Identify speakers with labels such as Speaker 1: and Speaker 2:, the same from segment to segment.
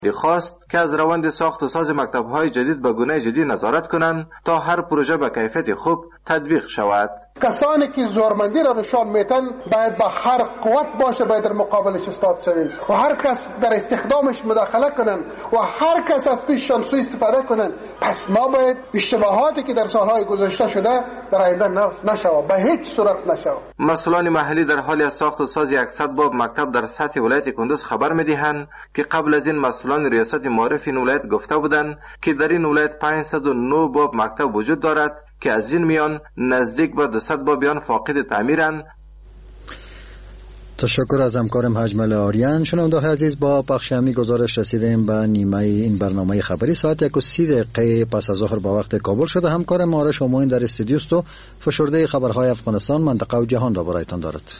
Speaker 1: خواست که از روند ساخت و ساز مکتب‌های جدید به گونه جدی نظارت کنند تا هر پروژه به کیفیت خوب تطبیق شود.
Speaker 2: کسانی که زورمندی را نشان میتن باید با هر قوت باشه، باید در مقابلش ایستاد شویم و هر کس در استخدامش مداخله کنن و هر کس از پیششان سوء استفاده کنن. پس ما باید اشتباهاتی که در سالهای گذشته شده در آینده نشود، به هیچ صورت نشود.
Speaker 1: مسئولان محلی در حال ساخت و ساز 100 باب مکتب در سطح ولایت کندوز خبر می‌دهند که قبل از این مسئولان ریاست معارف این ولایت گفته بودند که در این ولایت 509 باب مکتب وجود دارد که از این میان نزدیک به 200 بابیان فاقد تعمیرند.
Speaker 3: تشکر از همکارم حجمل آریان. شنونده عزیز، با بخش امی گزارش رسیدیم به نیمه این برنامه خبری. ساعت 1:30 پس از ظهر با وقت کابل شده. همکارم آرش امین در استودیو است و فشرده خبرهای افغانستان، منطقه و جهان را برایتان دارد.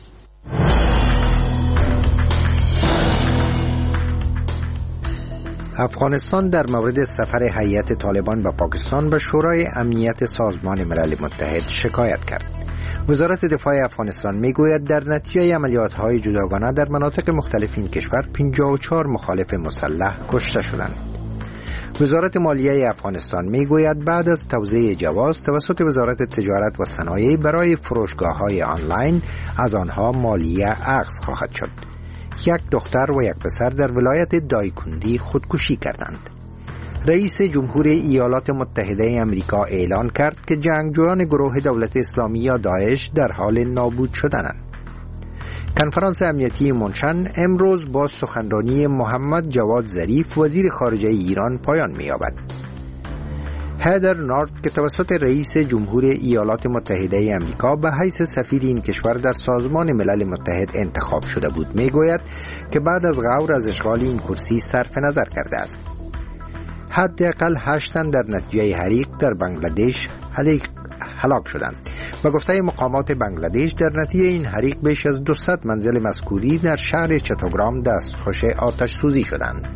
Speaker 4: افغانستان در مورد سفر هیئت طالبان به پاکستان به شورای امنیت سازمان ملل متحد شکایت کرد. وزارت دفاع افغانستان میگوید در نتیجه عملیات‌های جداگانه در مناطق مختلف این کشور 54 مخالف مسلح کشته شدند. وزارت مالیه افغانستان میگوید بعد از توزیع جواز توسط وزارت تجارت و صنایع برای فروشگاه‌های آنلاین از آنها مالیه اخذ خواهد شد. یک دختر و یک پسر در ولایت دایکندی خودکشی کردند. رئیس جمهور ایالات متحده آمریکا اعلان کرد که جنگجویان گروه دولت اسلامی یا داعش در حال نابود شدنند. کنفرانس امنیتی منشن امروز با سخنرانی محمد جواد ظریف وزیر خارجه ایران پایان می‌یابد. هدر نارت که توسط رئیس جمهور ایالات متحده آمریکا به حیث سفیر این کشور در سازمان ملل متحد انتخاب شده بود میگوید که بعد از غور از اشغال این کرسی صرف نظر کرده است. حداقل 8 تن در نتیجه حریق در بنگلادش هلاک شدند. به گفته مقامات بنگلادش در نتیجه این حریق بیش از 200 منزل مذکوری در شهر چتوگرام دستخوش آتش سوزی شدند.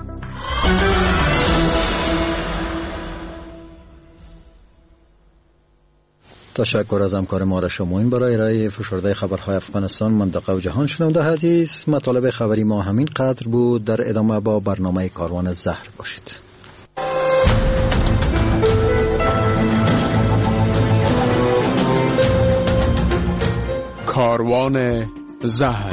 Speaker 3: تشکر از همکار آرش امین برای ارائه فشرده خبرهای افغانستان، منطقه و جهان. شنونده عزیز، مطالب خبری ما همین قدر بود. در ادامه با برنامه کاروان زهر باشید.
Speaker 5: کاروان زهر.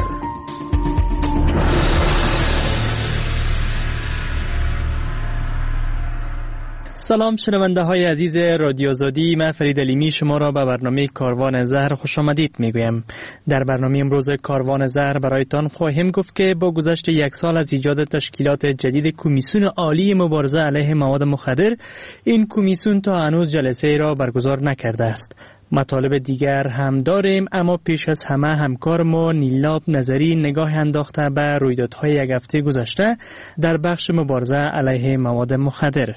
Speaker 6: سلام شنونده های عزیز رادیو آزادی، من فرید علیمی شما را به برنامه کاروان زهر خوش آمدید میگویم. در برنامه امروز کاروان زهر برایتان خواهیم گفت که با گذشت 1 سال از ایجاد تشکیلات جدید کمیسیون عالی مبارزه علیه مواد مخدر، این کمیسیون تا هنوز جلسه را برگزار نکرده است. مطالب دیگر هم داریم، اما پیش از همه همکار ما نیلاب نظری نگاه انداخته به رویدادهای 1 هفته گذشته در بخش مبارزه علیه مواد مخدر.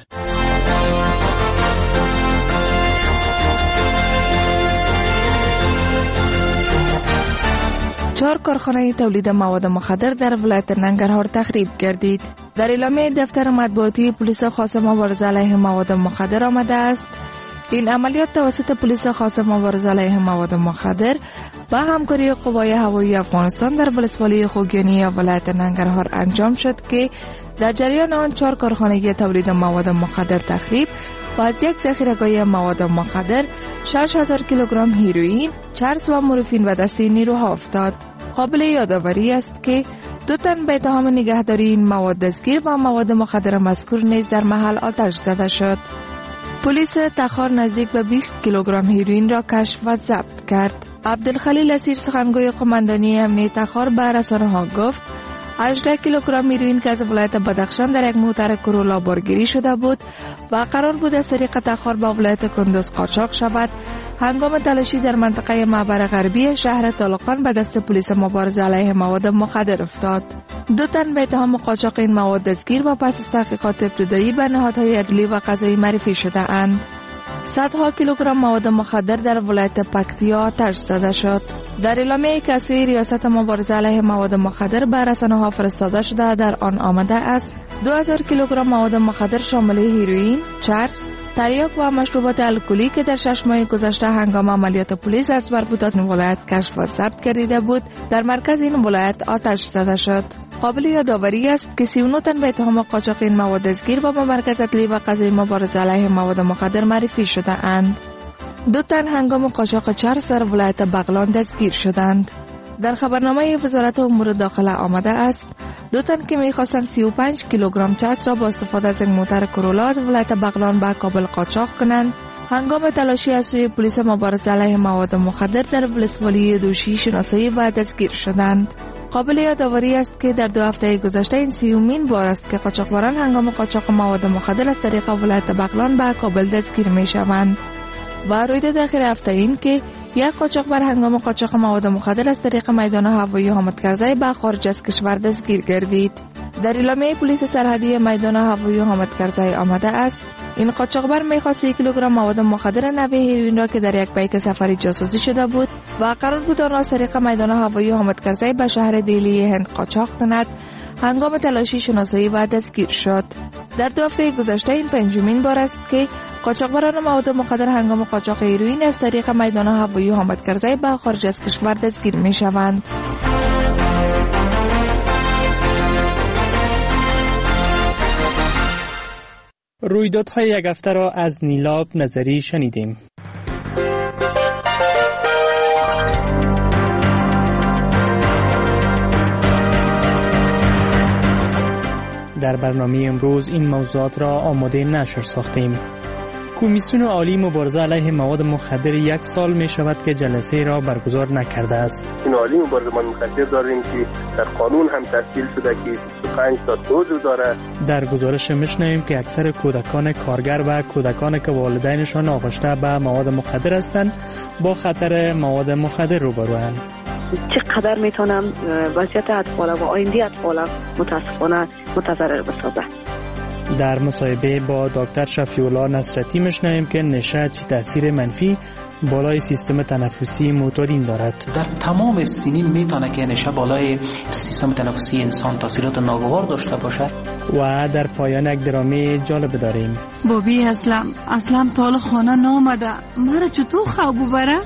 Speaker 7: 4 کارخانه تولید مواد مخدر در ولایت ننگرهار تخریب گردید. در اعلامیه دفتر مطبوعاتی پلیس خاص مبارزه علیه مواد مخدر آمده است این عملیات توسط پلیس خاص مبارزه علیه مواد مخدر با همکاری قوای هوایی افغانستان در ولسوالی خوگیانی ولایت ننگرهار انجام شد که در جریان آن 4 کارخانه تولید مواد مخدر تخریب و از یک ذخیره‌گاه مواد مخدر 6000 کیلوگرم هیروئین، چرس و مورفین به دست نیروها افتاد. قابل یادآوری است که 2 تن به اتهام نگهداری این مواد دستگیر و مواد مخدر مذکور نیز در محل آتش زده شد. پلیس تخار نزدیک به 20 کیلوگرم هیروئین را کشف و ضبط کرد. عبدالخلیل اسیر سخنگوی قماندانی امنیت تخار به رسانه‌ها گفت 18 کیلوگرم هیروئین که از ولایت بدخشان در یک موتر کرولا بارگیری شده بود و قرار بود از طریق تخار به ولایت کندوز قاچاق شود، هنگام تلاشی در منطقه معبر غربی شهر طالقان به دست پلیس مبارزه علیه مواد مخدر افتاد. 2 تن به اتهام قاچاق این مواد دستگیر و پس از تحقیقات ابتدایی به نهادهای عدلی و قضایی معرفی شده اند. صدها کیلوگرم مواد مخدر در ولایت پکتیا آتش زده شد. در اعلامیه‌ای که از سوی ریاست مبارزه علیه مواد مخدر به رسانه‌ها فرستاده شده در آن آمده است 2000 کیلوگرم مواد مخدر شامل هیروئین، چرس، تریاک و مشروبات الکلی که در 6 ماه گذشته هنگام عملیات پلیس از بربودات ولایت کشف و ضبط گردیده بود در مرکز این ولایت آتش زده شد. قابل یادآوری است که 39 تن به اتهام قاچاق این مواد دستگیر و به مرکز اطلاعی و قضایی مبارزه علیه مواد مخدر معرفی شده اند. 2 تن هنگام قاچاق چرس در ولایت بغلان دستگیر شدند. در خبرنامه وزارت امور داخله آمده است 2 تن که می‌خواستند 35 کیلوگرم چرس را با استفاده از یک موتر کرولا از ولایت بغلان به کابل قاچاق کنند، هنگام تلاشی از سوی پلیس مبارزه علیه مواد مخدر در ولسوالی دوشی شناسایی و دستگیر شدند. قابل یادآوری است که در 2 هفته گذشته این 30مین بار است که قاچاقبران هنگام قاچاق مواد مخدر از طریق ولایت بغلان به کابل دستگیر می‌شوند. و رویداد اخیر هفته این که یک قاچاقبر هنگام قاچاق مواد مخدر از طریق میدان هوایی حامد کرزی به خارج از کشور دستگیر گردید. در اعلامیه پلیس سرحدی میدان هوایی حامد کرزی آمده است این قاچاقبر می‌خواست 1 کیلوگرم مواد مخدر نوع هیروئین را که در یک بیک سفری جاسوسی شده بود و قرار بود آن را از طریق میدان هوایی حامد کرزی به شهر دهلی هند قاچاق کند، هنگام تلاشی شناسایی و دستگیر شد. در 2 هفته گذشته این 5مین بار است که قاچاقبران مواد مخدر هنگام قاچاق هیروئین از طریق میدان هوایی حامد کرزی به خارج از کشور دستگیر می‌شوند.
Speaker 6: رویدادهای یک هفته را از نیلاب نظری شنیدیم. در برنامه امروز این موضوعات را آماده نشر ساختیم. کمیسیون عالی مبارزه علیه مواد مخدر 1 سال می شود که جلسه را برگزار نکرده است.
Speaker 8: این عالی مبارزه مواد مخدر داریم که در قانون هم تشکیل شده که 25 تا عضو داره.
Speaker 6: در گزارش میشنویم که اکثر کودکان کارگر و کودکان که والدینشان آغشته به مواد مخدر هستند با خطر مواد مخدر روبروند.
Speaker 9: چقدر میتونم وضعیت اطفال و آینده اطفال متاسفانه متضرر بسازه.
Speaker 6: در مصاحبه با دکتر شفیع‌الله نصرتی میشنویم که نشه چه تاثیر منفی بالای سیستم تنفسی معتادین دارد.
Speaker 10: در تمام سنین میتونه که نشه بالای سیستم تنفسی انسان تاثیرات ناگوار داشته باشد.
Speaker 6: و در پایان یک درامه جالب داریم.
Speaker 11: بابی اسلام تا خانه نامده، مرا چطور خواب ببره؟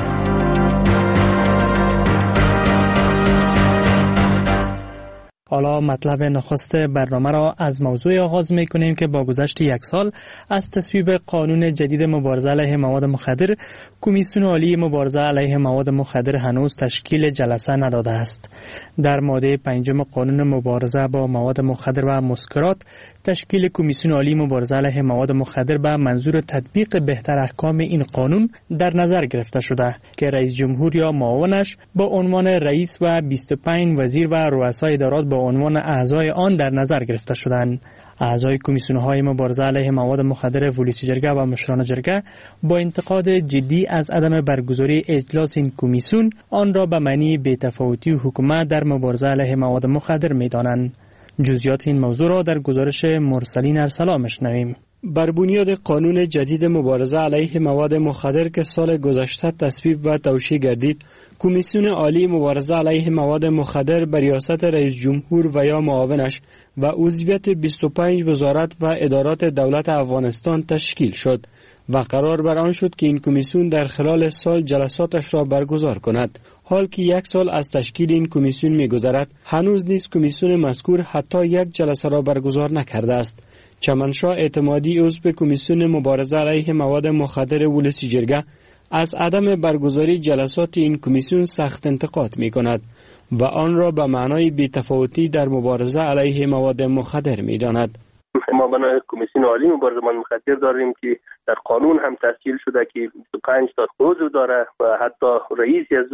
Speaker 6: حالا مطلب نخست برنامه را از موضوع آغاز می‌کنیم که با گذشت 1 سال از تصویب قانون جدید مبارزه علیه مواد مخدر، کمیسیون عالی مبارزه علیه مواد مخدر هنوز تشکیل جلسه نداده است. در ماده 5 قانون مبارزه با مواد مخدر و مسکرات، تشکیل کمیسیون عالی مبارزه علیه مواد مخدر به منظور تطبیق بهتر احکام این قانون در نظر گرفته شده که رئیس جمهور یا معاونش با عنوان رئیس و 25 وزیر و رؤسای ادارات با عنوان اعضای آن در نظر گرفته شدند. اعضای کمیسیون‌های مبارزه علیه مواد مخدر ولسی جرگه و مشران جرگه با انتقاد جدی از عدم برگزاری اجلاس این کمیسیون آن را به معنی بی‌تفاوتی حکومت در مبارزه علیه مواد مخدر می‌دانند. جزئیات این موضوع را در گزارش مرسلین ارسلا می‌شنویم. بر بنیاد قانون جدید مبارزه علیه مواد مخدر که سال گذشته تصویب و توشیح گردید، کمیسیون عالی مبارزه علیه مواد مخدر بر ریاست رئیس جمهور و یا معاونش و عضویت 25 وزارت و ادارات دولت افغانستان تشکیل شد و قرار بر آن شد که این کمیسیون در خلال سال جلساتش را برگزار کند. حال که 1 سال از تشکیل این کمیسیون می‌گذرد، هنوز نیز کمیسیون مذکور حتی 1 جلسه را برگزار نکرده است. چمنشاه اعتمادی عضو کمیسیون مبارزه علیه مواد مخدر ولسی جرگه از عدم برگزاری جلسات این کمیسیون سخت انتقاد می‌کند و آن را به معنای بی‌تفاوتی در مبارزه علیه مواد مخدر می‌داند.
Speaker 8: ما بنا کمیسیون عالی مبارزه مواد مخدر داریم که در قانون هم تشکیل شده که 25 تا عضو داره و حتی رئیس از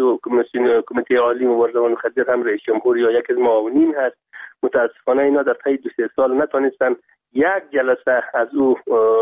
Speaker 8: کمیته عالی مبارزه مواد مخدر هم رئیس جمهور یا یک از معاونین هست. متاسفانه اینا در طی 2-3 سال نتونستن 1 جلسه از او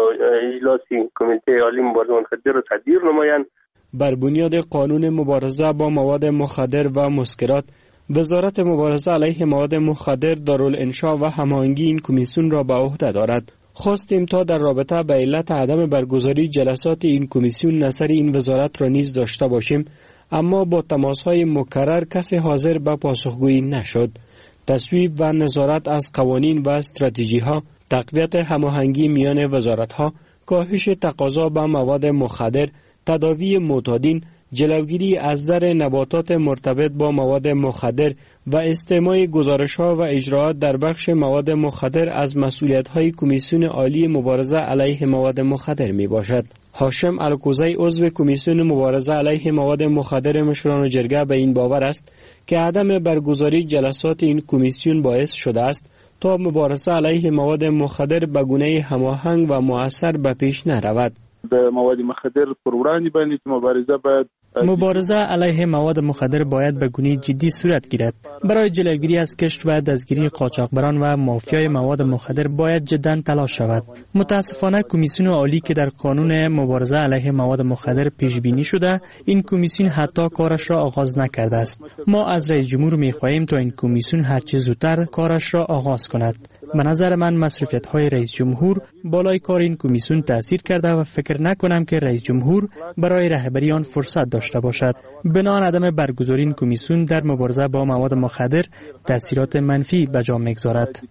Speaker 8: اجلاسی کمیته عالی مبارزه مواد مخدر را تدبیر نمایند.
Speaker 6: بر بنیاد قانون مبارزه با مواد مخدر و مسکرات، وزارت مبارزه علیه مواد مخدر دارالانشا و هماهنگی این کمیسیون را به عهده دارد. خواستیم تا در رابطه به علت عدم برگزاری جلسات این کمیسیون نظر این وزارت را نیز داشته باشیم، اما با تماس‌های مکرر کسی حاضر به پاسخگویی نشد. تصویب و نظارت از قوانین و استراتژی‌ها، تقویت هماهنگی میان وزارت‌ها، کاهش تقاضا به مواد مخدر، تداوی معتادین،
Speaker 12: جلوگیری از ضرر نباتات مرتبط با مواد مخدر و استماع گزارش‌ها و اجراءات در بخش مواد مخدر از مسئولیت‌های کمیسیون عالی مبارزه علیه مواد مخدر میباشد. هاشم الکوزی عضو کمیسیون مبارزه علیه مواد مخدر مشران جرگه به این باور است که عدم برگزاری جلسات این کمیسیون باعث شده است تا مبارزه علیه مواد مخدر به گونه هماهنگ و مؤثر به پیش نرود.
Speaker 13: د مواد مخدر پر وړاندې باندې مبارزه باید
Speaker 6: مبارزه علیه مواد مخدر باید به گونه جدی صورت گیرد. برای جلوگیری از کشت و دستگیری قاچاقبران و مافیای مواد مخدر باید جدا تلاش شود. متاسفانه کمیسیون عالی که در قانون مبارزه علیه مواد مخدر پیش بینی شده، این کمیسیون حتی کارش را آغاز نکرده است. ما از رئیس جمهور می‌خواهیم تا این کمیسیون هرچه زودتر کارش را آغاز کند. به نظر من مسئولیت‌های رئیس جمهور بالای کار این کمیسیون تاثیر کرده و فکر نکنم که رئیس جمهور برای رهبری آن فرصت داشته باشد. بنابراین عدم برگزاری این کمیسیون در مبارزه با مواد مخدر تاثیرات منفی به جا می‌گذارد.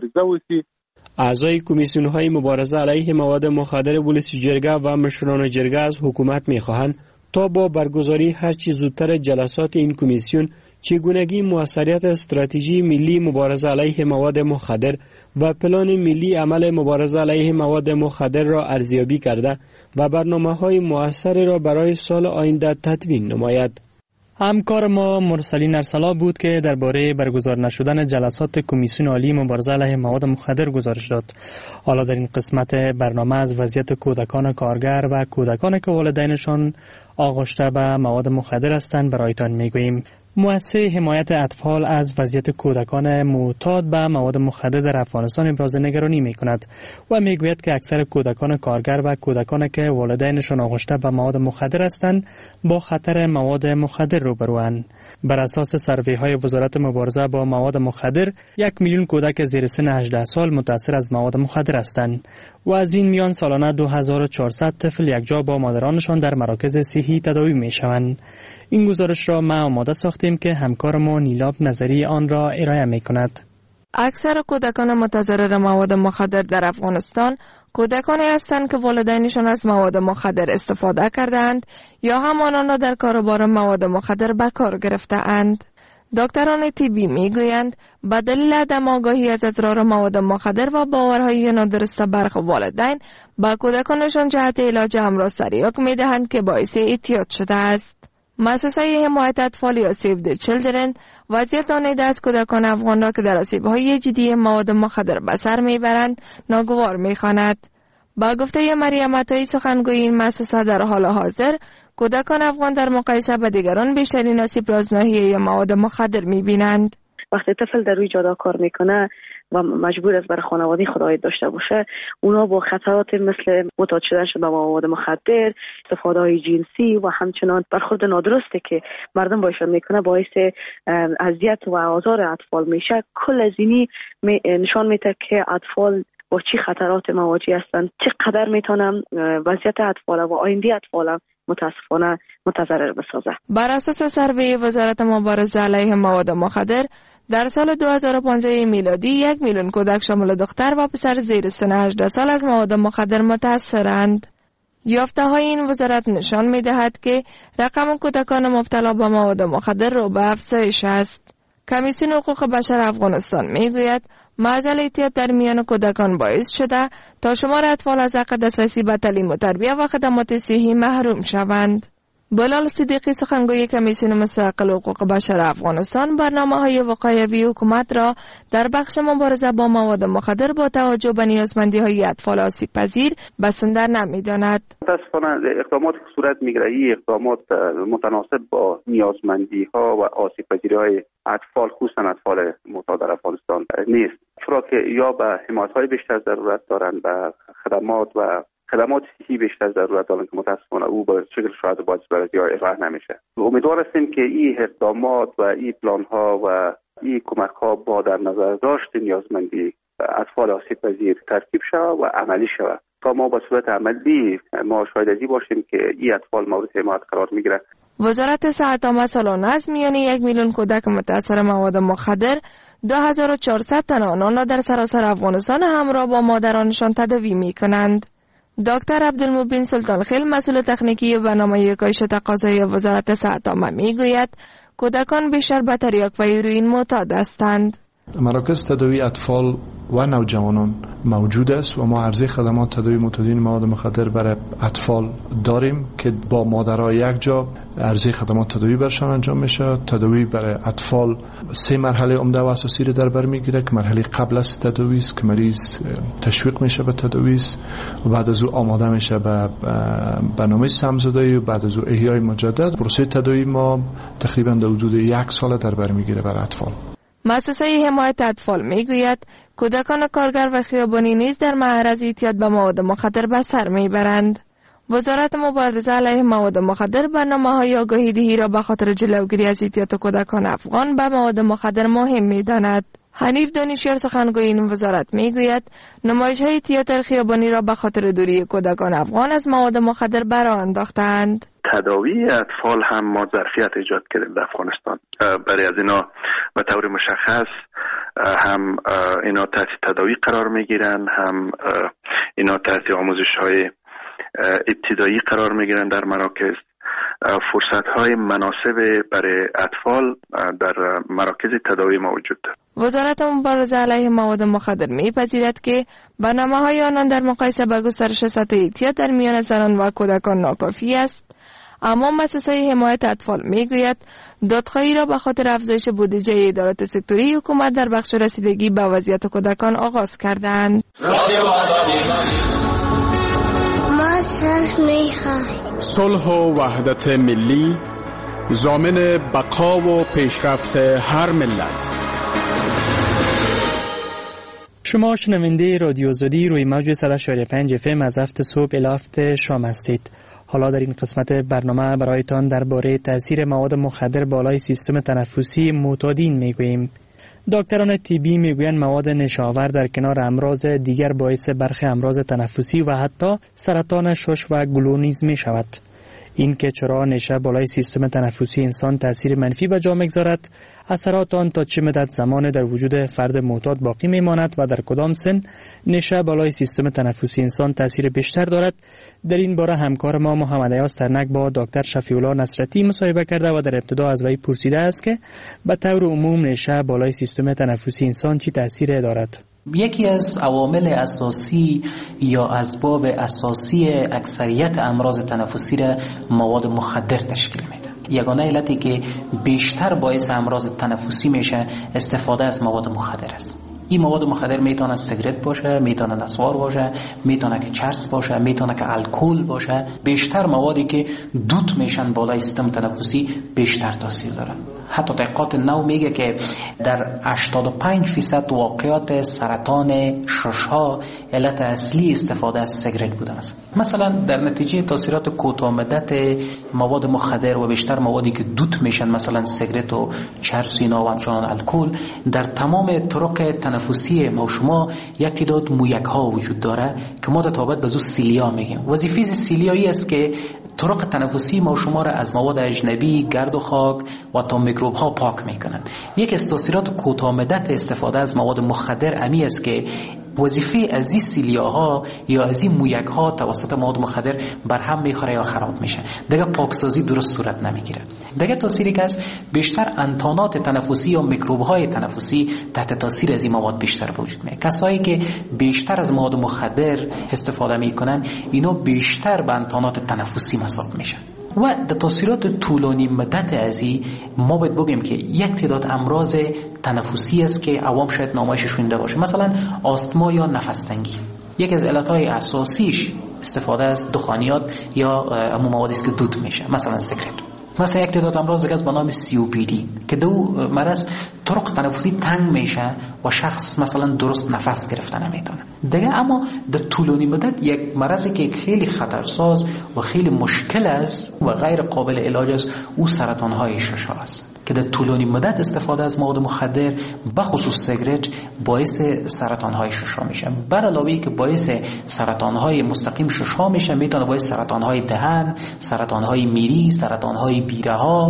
Speaker 12: اعضای کمیسیون‌های مبارزه علیه مواد مخدر ولس جرگه و مشران جرگه از حکومت می‌خواهند تا با برگزاری هر چه زودتر جلسات این کمیسیون چگونگی موثریت استراتژی ملی مبارزه علیه مواد مخدر و پلان ملی عمل مبارزه علیه مواد مخدر را ارزیابی کرده و برنامه‌های مؤثری را برای سال آینده تدوین نماید.
Speaker 6: همکار ما مرسلین ارسلا بود که درباره برگزار نشدن جلسات کمیسیون عالی مبارزه علیه مواد مخدر گزارش داد. حالا در این قسمت برنامه از وضعیت کودکان کارگر و کودکان که والدینشان آغشته به مواد مخدر هستند برایتان میگوییم. مؤسسه حمایت اطفال از وضعیت کودکان معتاد به مواد مخدر در افغانستان ابراز نگرانی می‌کند و میگوید که اکثر کودکان کارگر و کودکان که والدینشان آغشته به مواد مخدر هستند با خطر مواد مخدر روبروند. بر اساس سروی‌های وزارت مبارزه با مواد مخدر 1 میلیون کودک زیر سن 18 سال متأثر از مواد مخدر هستند و از این میان سالانه 2400 طفل یکجا با مادرانشان در مراکز صحی تداوی می‌شوند. این گزارش را ما آماده ساختیم که همکار ما نیلاب نظری آن را ارائه می‌کند.
Speaker 7: اکثر کودکان متضرر مواد مخدر در افغانستان کودکانی هستند که والدینشان از مواد مخدر استفاده کردند یا هم آنان را در کاروبار مواد مخدر به کار گرفته‌اند. دکتران طبی میگویند به دلیل عدم آگاهی از اضرار مواد مخدر و باورهای نادرست برخی والدین به کودکانشان جهت علاج امراض سریاق میدهند که باعث اعتیاد شده است. مؤسسه حمایت اطفال یا سیو دی چیلدرن وضعیت آن از کودکان افغان را که در آسیب‌های جدی مواد مخدر به سر میبرند ناگوار میخواند. با گفته مریم عطایی سخنگوی این مؤسسه در حال حاضر کودکان افغان در مقایسه با دیگران بیشترین آسیب را از ناحیه مواد مخدر میبینند.
Speaker 9: وقتی طفل در روی جاده کار میکنه و مجبور است برای خانواده خودآید داشته باشه، اونا با خطرات مثل معتاد شدن به مواد مخدر، استفاده های جنسی و همچنان برخورد نادرستی که مردم باشون میکنه باعث اذیت و آزار اطفال میشه. کل از اینی نشان میده که اطفال با چی خطرات مواجه هستند، چقدر میتونن وضعیت اطفال و آینده اطفال متاسفانه متضرر بسازه.
Speaker 7: بر اساس سروی وزارت مبارزه علیه مواد مخدر در سال 2015 میلادی 1 میلیون کودک شامل دختر و پسر زیر سن 18 سال از مواد مخدر متاثرند. یافته های این وزارت نشان می دهد که رقم کودکان مبتلا به مواد مخدر رو به افزایش است. کمیسیون حقوق بشر افغانستان می گوید معضل اعتیاد در میان کودکان باعث شده تا شمار اطفال از حق دسترسی به تعلیم و تربیت و خدمات صحی محروم شوند. بلال صدیقی سخنگوی کمیسیون مستقل حقوق بشر افغانستان برنامه‌های وقایوی حکومت را در بخش مبارزه با مواد مخدر با توجه به نیازمندی‌های اطفال آسیب پذیر بسنده نمی‌داند.
Speaker 14: متأسفانه اقدامات صورت می‌گیرد، اقدامات متناسب با نیازمندی‌ها و آسیب پذیری‌های اطفال، خصوصا اطفال معتاد در افغانستان نیست، چرا که یا به حمایت‌های بیشتر ضرورت دارند و خدمات صحی بیشتر ضرورت دارند که متاسفانه او به شکل شاید باید برای ارائه نمیشه. امیدوار هستیم که این اقدامات و این پلان‌ها و این کمک‌ها با در نظر داشت نیازمندی اطفال آسیب پذیر ترتیب شود و عملی شود تا ما به صورت عملی ما شاهد ازی باشیم که این اطفال مورد حمایت قرار میگیره.
Speaker 7: وزارت صحت عامه سالانه از میان 1 میلیون کودک متاثر مواد مخدر 2400 تن آنان را در سراسر افغانستان همراه با مادرانشان تداوی می‌کنند. دکتر عبدالمبین سلطانخیل مسئول تکنیکی برنامه کاهش تقاضای وزارت صحت عامه میگوید کودکان بیشتر به تریاک و هیروئین معتاد هستند.
Speaker 15: مراکز تداوی اطفال و نوجوانان موجود است و ما عرضه خدمات تداوی معتادین مواد مخدر برای اطفال داریم که با مادرها یک جا عرضه خدمات تداوی برشان انجام میشه. تداوی برای اطفال 3 مرحله عمده و اساسی را در بر میگیره که مرحله قبل از تداوی است که مریض تشویق میشه به تداوی و بعد از او آماده میشه به برنامه سمزدایی و بعد از او احیای مجدد. پروسه تداوی ما تقریبا در حدود 1 سال در بر میگیره برای اطفال.
Speaker 7: مؤسسه حمایت اطفال میگوید کودکان کارگر و خیابانی نیز در معرض اعتیاد به مواد مخدر به سر میبرند. وزارت مبارزه علیه مواد مخدر برنامه‌های آگاهی دهی را به خاطر جلوگیری از اعتیاد کودکان افغان به مواد مخدر مهم می‌داند. حنیف دانشیار سخنگوی این وزارت میگوید نمایش‌های تئاتر خیابانی را به خاطر دوری کودکان افغان از مواد مخدر برآ انداختند.
Speaker 14: تداوی اطفال هم ما ظرفیت ایجاد کردیم در افغانستان. برای از اینا به طور مشخص هم اینا تحت تداوی قرار میگیرن، هم اینا تحت آموزش‌های ابتدایی قرار میگیرن در مراکز. فرصت‌های مناسب برای اطفال در مراکز تداوی موجود است.
Speaker 7: وزارت مبارزه علیه مواد مخدر می‌پذیرد که برنامه‌های آنان در مقایسه با گسترش سطح اعتیاد در میان زنان و کودکان ناکافی است، اما مؤسسه حمایت اطفال میگوید دادخواهی را به خاطر افزایش بودجه ادارات سکتوری حکومت در بخش رسیدگی به وضعیت کودکان آغاز کردند.
Speaker 5: صلح و وحدت ملی ضامن بقا و پیشرفت هر ملت.
Speaker 6: شما شنونده رادیو زودی روی موج 100.5 FM از هفت صبح الی هفت شام هستید. حالا در این قسمت برنامه برایتان درباره تاثیر مواد مخدر بالای سیستم تنفسی معتادین میگوییم. دکتران طبی میگویند مواد نشاور در کنار امراض دیگر باعث برخی امراض تنفسی و حتی سرطان شش و گلو نیز می شود. این که چرا نشه بالای سیستم تنفسی انسان تاثیر منفی به جا میگذارد، اثرات آن تا چه مدت زمان در وجود فرد معتاد باقی میماند و در کدام سن نشه بالای سیستم تنفسی انسان تاثیر بیشتر دارد، در این باره همکار ما محمد ایاز ترنک با دکتر شفیع‌الله نصرتی مصاحبه کرده و در ابتدا از وی پرسیده است که به طور عموم نشه بالای سیستم تنفسی انسان چی تاثیر دارد.
Speaker 10: یکی از عوامل اساسی یا اسباب اساسی اکثریت امراض تنفسی را مواد مخدر تشکیل میده. یگانه علتی که بیشتر باعث امراض تنفسی میشه استفاده از مواد مخدر است. این مواد مخدر میتونه سیگرت باشه، میتونه نسوار باشه، میتونه که چرس باشه، میتونه که الکل باشه. بیشتر موادی که دود میشن بالای سیستم تنفسی بیشتر تاثیر دارن. حتی تحقیقات نو میگه که در 85% واقعات سرطان ششها علت اصلی استفاده از سیگرت بوده است. مثلا در نتیجه تاثیرات کوتاه مدت مواد مخدر و بیشتر موادی که دود میشن مثلا سیگرت و چرس اینا و همچنان الکل، در تمام طرق تنفسی ما شما یک تعداد مویک ها وجود داره که ما در تابعیت به زو سیلیا میگیم. وظیفه سیلیایی است که طرق تنفسی ما شما را از مواد اجنبی، گرد و خاک و تا میکروب ها پاک میکنند. یک از تاثیرات کوتاه مدت استفاده از مواد مخدر امی است که وظیفه از این سیلیاها یا از این مویک ها توسط مواد مخدر بر هم میخوره یا خراب میشه. دیگه پاکسازی درست صورت نمیگیره. دیگه تاثیری که از بیشتر انتانات تنفسی یا میکروب های تنفسی تحت تاثیر از این مواد بیشتر وجود میاد. کسایی که بیشتر از مواد مخدر استفاده میکنن اینا بیشتر به انتانات تنفسی مصاب میشن. و در تاثیرات طولانی مدت از این ما باید بگیم که یک تعداد امراض تنفسی است که عوام شاید نامش شنیده باشه، مثلا آستما یا نفس تنگی. یکی از علتهای اساسیش استفاده از دخانیات یا همون موادی است که دود میشه، مثلا سیگرت. مثلا یک تعداد امراض دیگه به نام COPD که دو مرض طرق تنفسی تنگ میشه و شخص مثلا درست نفس گرفتن نمیتونه. دیگه اما در طولانی مدت یک مرضی که خیلی خطرساز و خیلی مشکل است و غیر قابل علاج است، او سرطان های ششم است که در طولانی مدت استفاده از مواد مخدر بخصوص سیگرت باعث سرطان های ششم میشه. بر علاوه که باعث سرطان های مستقیم ششم میشه، میتونه باعث سرطان های دهن، سرطان های میری، سرطان های بیره ها،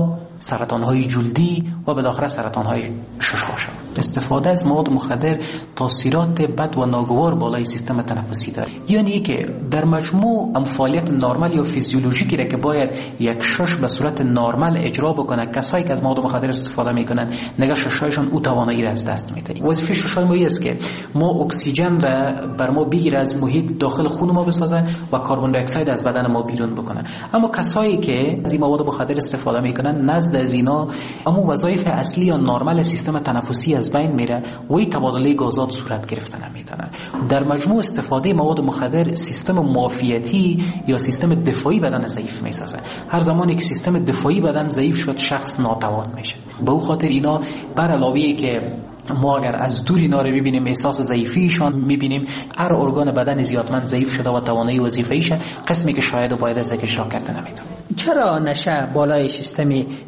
Speaker 10: سرطان‌های جلدی و بالاخره سرطان‌های ششم شود. استفاده از مواد مخدر تاثیرات بد و ناگوار بالای سیستم تنفسی داره. یعنی که در مجموع فعالیت نرمال یا فیزیولوژیکی را که باید یک شش به صورت نرمال اجرا بکنه، کسایی که از مواد مخدر استفاده میکنن نگاه ششایشان او توانایی را از دست میده. وظیفه ششای ما است که ما اکسیژن را بر ما بگیره، از محیط داخل خون ما بسازه و کربن دی اکساید از بدن ما بیرون بکنه. اما کسایی که از این مواد مخدر استفاده میکنن نزد از اینا اما وظایف اصلی یا نرمال سیستم تنفسی از بین میره و این تبادله گازات صورت گرفتن نمیتونه. در مجموع استفاده مواد مخدر سیستم معافیتی یا سیستم دفاعی بدن ضعیف میسازه. هر زمانی که سیستم دفاعی بدن ضعیف شد شخص ناتوان میشه. به او خاطر اینا بر علاوه که ما اگر از دور اینا رو ببینیم احساس ضعیفیشان میبینیم، هر ارگان بدن زیادمند ضعیف شده و توانایی وظیفه‌ایش قسمی که شاید و باید از ذکرش کرده نمیتونه.
Speaker 16: چرا نشه بالای سیستم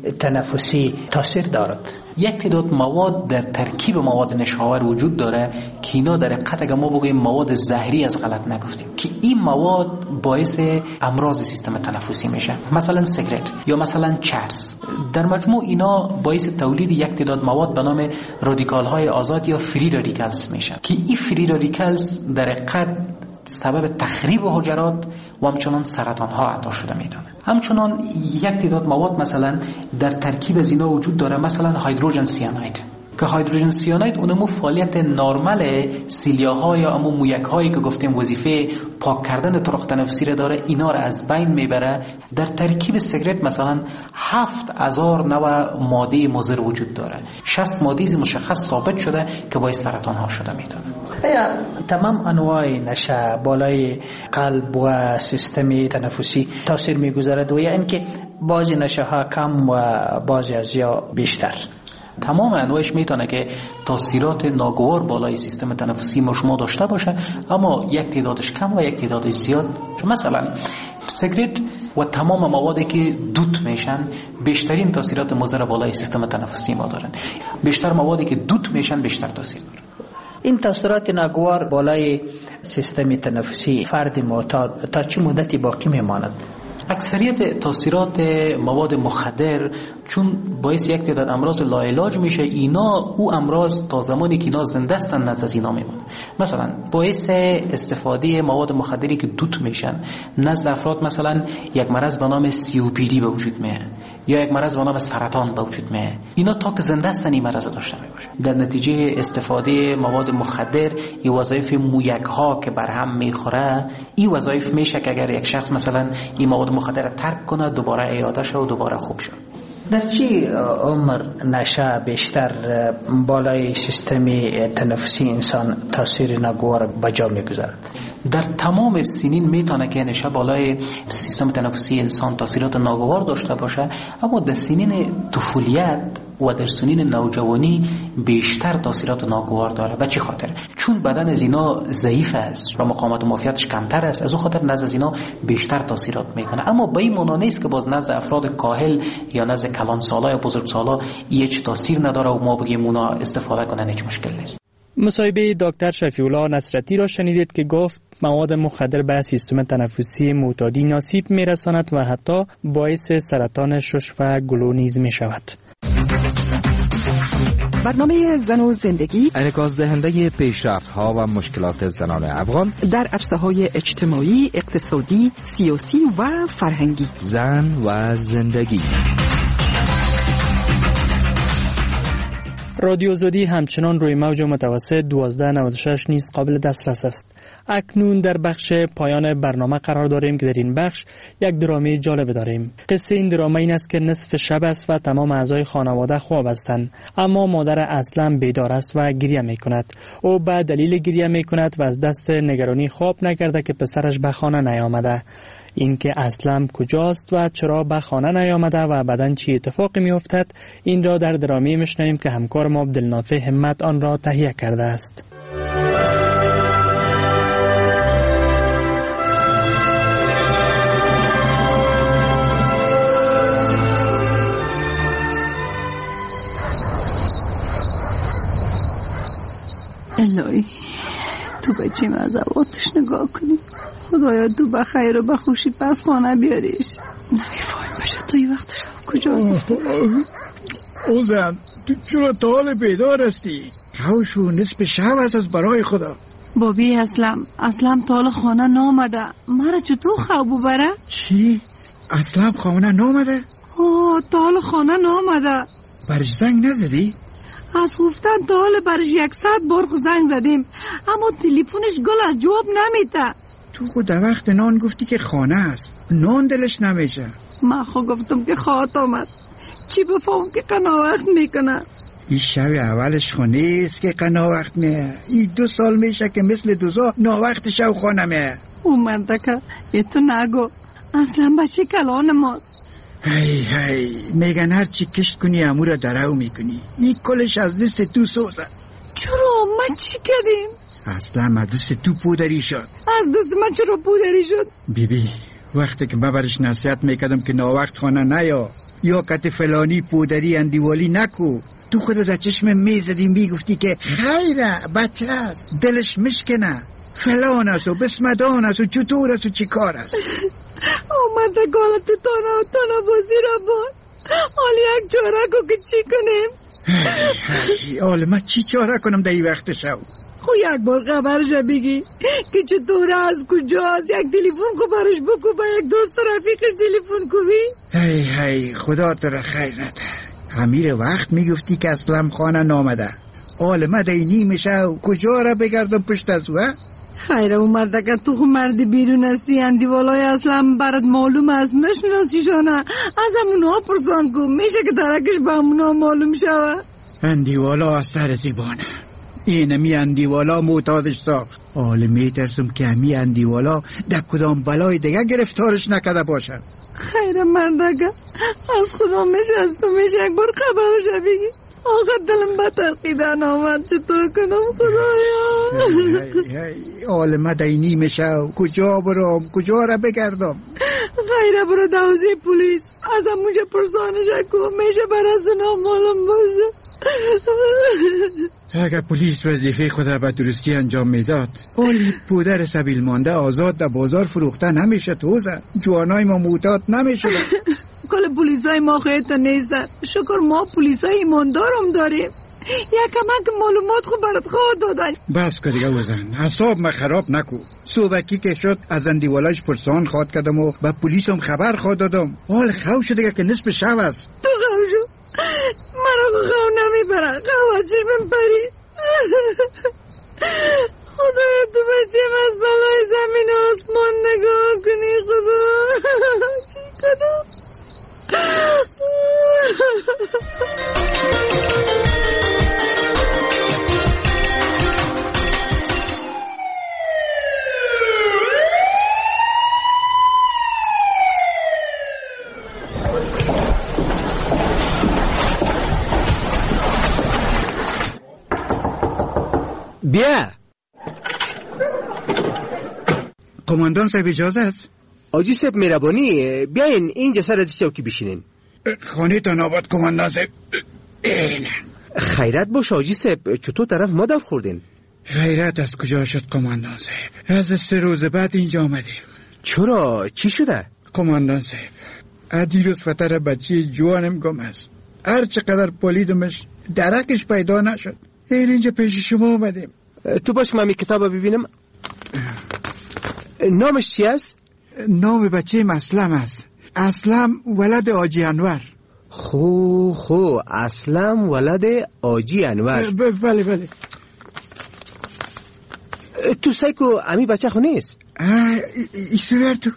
Speaker 16: تنفسی تاثیر دارد؟
Speaker 10: یک تعداد مواد در ترکیب مواد نشاور وجود داره که اینا در حقیقت اگر ما بگوییم مواد زهری از غلط نگفتیم که این مواد باعث امراض سیستم تنفسی میشه، مثلا سیگرت یا مثلا چرس. در مجموع اینا باعث تولید یک تعداد مواد به نام رادیکال های آزاد یا فری رادیکالز میشن که این فری رادیکالز در حقیقت سبب تخریب حجرات و همچنان سرطان ها عطا شده میتونه. همچنان یک تعداد مواد مثلا در ترکیب از اینا وجود داره، مثلا هیدروژن سیاناید که هیدروژن سیاناید اونمو فعالیت نرمال سیلیاها یا امو مویک‌هایی که گفتیم وظیفه پاک کردن طرق تنفسی را داره، اینا را از بین میبره. در ترکیب سیگرت مثلا 7000 نوع ماده مضر وجود داره، 60 ماده مشخص ثابت شده که باعث سرطان ها شده میتونه.
Speaker 16: آیا تمام انواع نشه بالای قلب و سیستم تنفسی تاثیر میگذارد و یا اینکه بعضی نشه ها کم و بعضی از یا بیشتر؟
Speaker 10: تمام انواعش میتونه که تاثیرات ناگوار بالای سیستم تنفسی ما شما داشته باشه، اما یک تعدادش کم و یک تعدادش زیاد. مثلا سیگرت و تمام موادی که دوت میشن بیشترین تاثیرات مضر بالای سیستم تنفسی ما دارن. بیشتر موادی که دوت میشن بیشتر تاثیر دارن.
Speaker 16: این تاثیرات ناگوار بالای سیستم تنفسی فرد معتاد تا چه مدتی باقی میماند؟
Speaker 10: اکثریت تاثیرات مواد مخدر چون باعث یک تعداد امراض لاعلاج میشه، اینا او امراض تا زمانی که اینا زنده هستن نزد از اینا میمونه. مثلا باعث استفاده مواد مخدری که دوت میشن نزد افراد مثلا یک مرض به نام COPD به وجود میاد یا یک مرض به نام سرطان به وجود میاد. اینا تا که زنده هستن این مرض داشته میباشن. در نتیجه استفاده مواد مخدر این وظایف مویک ها که بر هم میخوره، این وظایف میشه که اگر یک شخص مثلا این مواد مخدر ترک کنه دوباره اعاده شه و دوباره خوب شه.
Speaker 16: در چی عمر نشه بیشتر بالای سیستم تنفسی انسان تاثیر ناگوار به جا میگذارد؟
Speaker 10: در تمام سنین میتونه که نشه بالای سیستم تنفسی انسان تاثیرات ناگوار داشته باشه، اما در سنین طفولیت و در سنین نوجوانی بیشتر تاثیرات ناگوار داره. به چه خاطر؟ چون بدن از اینا ضعیف است و مقاومت معافیتش کمتر است، از اون خاطر نزد از اینا بیشتر تاثیرات میکنه. اما به این معنا نیست که باز نزد افراد کاهل یا نزد کلانسالا یا بزرگسالا هیچ تاثیر نداره و ما بگیم اونا استفاده کنن هیچ مشکل نیست.
Speaker 6: مصاحبه دکتر شفیع الله نصرتی را شنیدید که گفت مواد مخدر به سیستم تنفسی معتادین آسیب میرساند و حتی باعث سرطان شش و گلو نیز می شود.
Speaker 17: برنامه زن و زندگی
Speaker 18: انعکاس دهنده پیشرفت‌ها و مشکلات زنان افغان
Speaker 17: در عرصه‌های اجتماعی، اقتصادی، سیاسی و فرهنگی.
Speaker 18: زن و زندگی.
Speaker 6: رادیو زودی همچنان روی موج متوسط 1296 نیز قابل دسترس است. اکنون در بخش پایان برنامه قرار داریم که در این بخش یک درامی جالب داریم. قصه این دراما این است که نصف شب است و تمام اعضای خانواده خواب هستند، اما مادر اصلا بیدار است و گریه می کند. او به دلیل گریه می کند و از دست نگرانی خواب نکرده که پسرش به خانه نیامده. اینکه اسلم کجاست و چرا به خانه نیامده و بعداً چی اتفاقی میافتد، این را در درامی میشنویم که همکار ما عبدالنافع همت آن را تهیه کرده است.
Speaker 11: الهی تو بچه من از عواتش نگاه کنی، خدایا تو بخیر و بخوشی پس خانه بیاریش، نمیفایم بشه تا یه وقت شد. کجا گفتی؟
Speaker 19: او زن تو چرا تا حال بیدار هستی؟ خوشو نصف شب هست از برای خدا.
Speaker 11: بابی اسلم تا حال خانه نامده. مرا چطور خواب ببره؟
Speaker 19: چی؟ اسلم خانه نامده؟
Speaker 11: تا حال خانه نامده.
Speaker 19: برش زنگ نزدی؟
Speaker 11: از گفتن تا حال برش 100 بار زنگ زدیم اما تلفنش گل از جواب نمیده.
Speaker 19: تو خود در وقت نان گفتی که خانه است، نان دلش نمیشه.
Speaker 11: من خود گفتم که خواهد آمد، چی بفهم که قناوقت میکنه.
Speaker 19: این شب اولش خانه است که قناوقت میه. این 2 سال میشه که مثل دوزا ناوقت شب خانه میه.
Speaker 11: اومده که یه تو نگو، اصلا بچه کلان ماست.
Speaker 19: هی میگن هر چی کشت کنی امو را درو میکنی. این کلش از دست تو سوزه.
Speaker 11: چرا ما چی کردیم؟
Speaker 19: اصلا از دست تو پودری شد.
Speaker 11: از دست من چرا پودری شد؟
Speaker 19: بیبی وقتی که من برش نصیحت میکردم که ناوقت خانه نیا یا کت فلانی پودری اندیوالی نکو، تو خودت در چشم میزدی میگفتی که خیره بچه است، دلش مشکنه، فلان است و بسمدان است و چطور است و چی کار است.
Speaker 11: اومده گالا تو تانا بازی را بود. حالی یک چاره کو که چی کنیم؟
Speaker 19: حالا من چی چاره کنم در این وقت شب؟
Speaker 11: خو یک بار خبرش بگی که چطور از کجاست، یک تلفن خو برش بکو، با یک دوست رفیقش تلفن کوی.
Speaker 19: هی خدا تو را خیر نده. امیر وقت میگفتی که اسلم خانه نامده، حالا من در نیمه شب کجا را بگردم پشت از او؟
Speaker 11: خیره او مرده که تو خو مردی بیرون هستی، اندیوالای اسلم برات معلوم است، نشناسیشانه، از همونا پرسان کن، میشه که درکش به همونا معلوم شود.
Speaker 19: اندیوالا از سر زیبانه، اینمی اندیوالا معتادش ساخت. حالا میترسم که همی اندیوالا در کدام بلای دیگه گرفتارش نکده باشد.
Speaker 11: خیره مردگه از خدا میشه از تو میشه یک بار خبرش بگی. آخر دلم به ترقیدن آمد، چطور کنم خدایا؟
Speaker 19: حالا من دینی میشه کجا برام، کجا را بگردم؟
Speaker 11: خیره برو دوزی پولیس، از همونجا پرسانش کن، میشه برای اونا معلوم باشه.
Speaker 19: اگر پلیس وظیفه خود را به درستی انجام میداد، اولی پودر سبیل مانده آزاد در بازار فروخته نمیشه. توزه جوانای ما معتاد نمیشه.
Speaker 11: کل پلیسای ما خیلی نیستن، شکر ما پلیسای ایماندارم داریم. یک کمک معلومات خو برات خواه دادن.
Speaker 19: بس که دیگه وزن حساب ما خراب نکو. صوبکی که شد از اندیوالاش پرسان خواد کردم و به پلیسم خبر خواد دادم. حال خو شده که نصف شب است.
Speaker 11: تو خو شو مرا خو نمیبره، خو چشمم پری. خدای تو بچیم از بالای زمین و آسمان نگاه کنی خدا. چی کنم؟
Speaker 20: بیا.
Speaker 19: قماندان صاحب اجازه است؟
Speaker 20: آجی صاحب مهربانی بیاین اینجا سر از چوکی بشینین.
Speaker 19: خانه تا ناباد قماندان صاحب.
Speaker 20: خیرت باش آجی صاحب، چطور طرف ما دور خوردین؟
Speaker 19: خیرت از کجا شد قماندان صاحب؟ از 3 روز بعد اینجا آمدیم.
Speaker 20: چرا؟ چی شده؟
Speaker 19: قماندان صاحب دیروز فتر بچه جوانم گم است. هر چقدر پلیدمش درکش پیدا نشد. اینجا پیش شما آمدیم.
Speaker 20: تو باش من کتاب ببینم. نامش چی است؟
Speaker 19: نام بچه اسلم است. اسلم ولد آجی انور.
Speaker 20: خو اسلم ولد آجی انور.
Speaker 19: بله.
Speaker 20: تو سایکو امی بچه خو نیست؟
Speaker 19: ایسویر تو.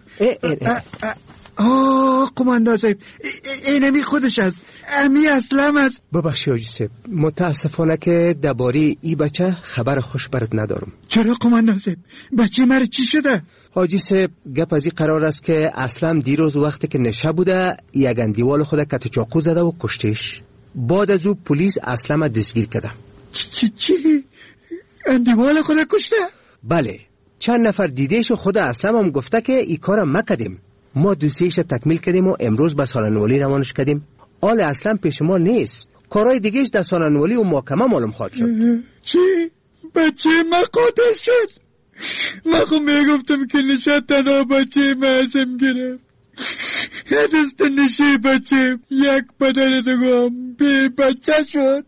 Speaker 19: قماندان صاحب اینمی خودش است، امی اسلم است.
Speaker 20: ببخشی آجی صاحب، متاسفانه که درباره ای بچه خبر خوش برات ندارم.
Speaker 19: چرا قماندان صاحب؟ بچه مرا چی شده؟
Speaker 20: آجی صاحب گپ از این قرار است که اسلم دیروز وقتی که نشه بوده یک اندیوال خود کت چاقو زده و کشتش. بعد از او پلیس اسلم دستگیر کرده.
Speaker 19: چی؟ اندیوال خود کشته؟
Speaker 20: بله، چند نفر دیدهش و خود اسلم هم گفته که این کارم مکدیم. ما دوسیش تکمیل کردیم و امروز به سالنوالی روانش کردیم. آل اصلا پیش ما نیست، کارهای دیگهش در سالنوالی و محکمه معلوم خواهد شد.
Speaker 19: چی؟ بچه ما قاتل شد؟ من خب میگفتم که نشد تنها بچه ما ازم گرفت. دست نشه بچه یک بدن دگم بی بچه شد.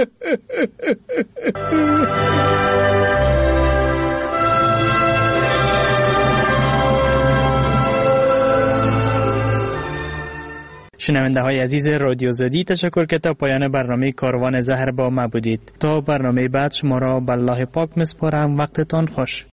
Speaker 6: شنونده های عزیز رادیو زادی، تشکر که تا پایان برنامه کاروان زهر با ما بودید. تا برنامه بعد شما را به الله پاک میسپارم. وقتتان خوش.